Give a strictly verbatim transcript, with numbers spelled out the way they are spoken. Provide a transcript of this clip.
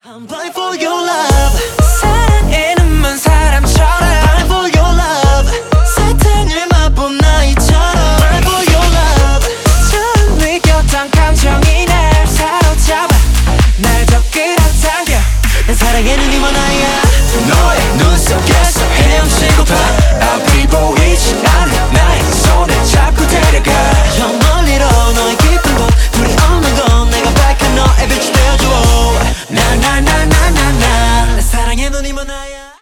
I'm blind for your love. 사랑에 눈먼 사람처럼 blind for your love. 사탕을 맛본 나이처럼 blind for your love. 처음 느꼈던 감정이 날 사로잡아 날 더 끌어당겨 난 사랑에는 네와 나야. 너의 눈 속에서 헤엄치고파 앞이 보이지 않는 나의 손을 잡고 데려가.